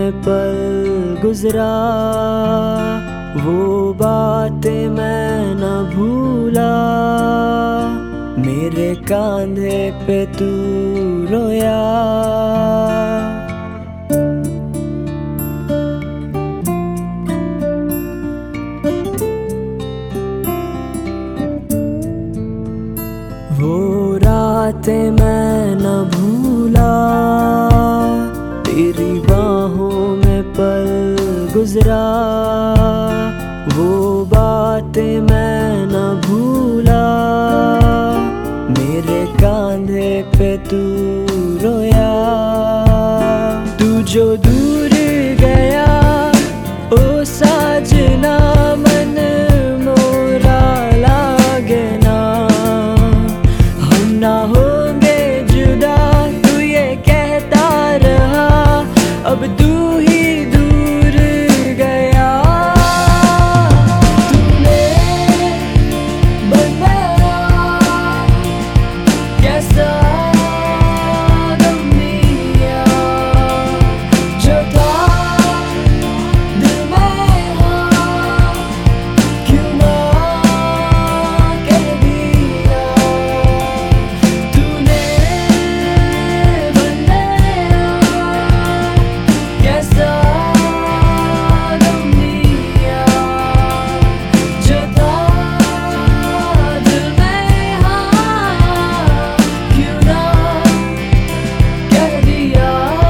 में पल गुजरा, वो बातें मैं न भूला। मेरे कांधे पे तू रोया, वो रातें मैं न भूला। तेरी बाहों में पल गुजरा, वो बातें मैं न भूला। मेरे कांधे पे तू रोया, तू जो दूर गया ओ साजना, मन मोरा लागे ना। हम ना होंगे जुदा, तू ये कहता रहा, अब तू ही दूर गया। तूने बनाया कैसा गम दिया, जो था दिल में हाँ, क्यों ना कह दिया। तूने बनाया कैसा गम दिया, जो था दिल में हाँ, क्यों ना कह दिया।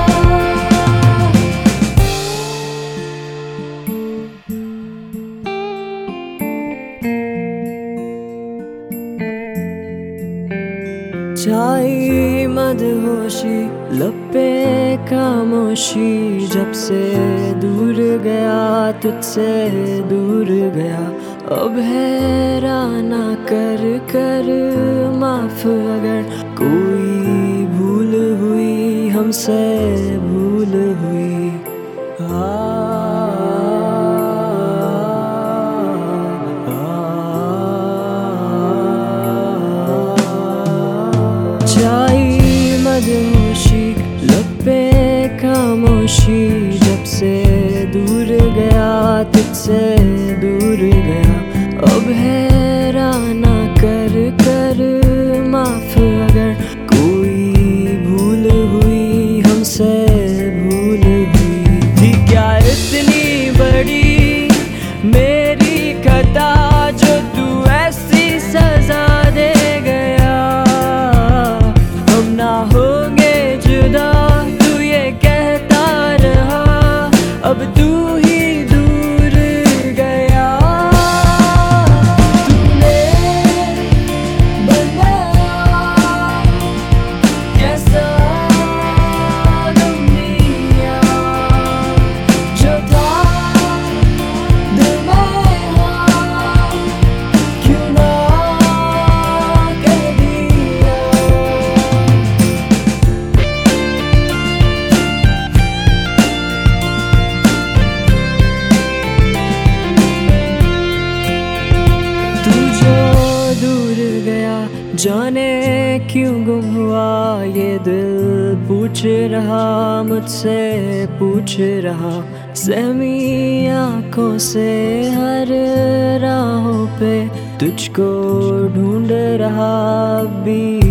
छाई मदहोशी, लब पे खामोशी, जब से दूर गया, तुझसे दूर गया। अब हैराना कर कर माफ, अगर कोई भूल हुई हमसे भूल हुई। छाई मदहोशी, लब पे खामोशी, जब से दूर गया, तुझसे दूर गया। अब हैराना कर कर माफ, अगर कोई भूल हुई हमसे भूल हुई। थी क्या इतनी बड़ी मेरी खता, जो तू ऐसी सजा दे गया। हम ना होंगे जुदा, तू ये कहता रहा, अब तू ही दूर गया। तूने बनाया कैसा गम दिया, जो था दिल में हाँ, क्यों ना कह दिया। तू जो दूर गया, जाने क्यों गुम हुआ ये दिल, पूछ रहा मुझसे पूछ रहा। सहमी आँखों से हर राहों पे तुझको ढूंढ रहा, अब भी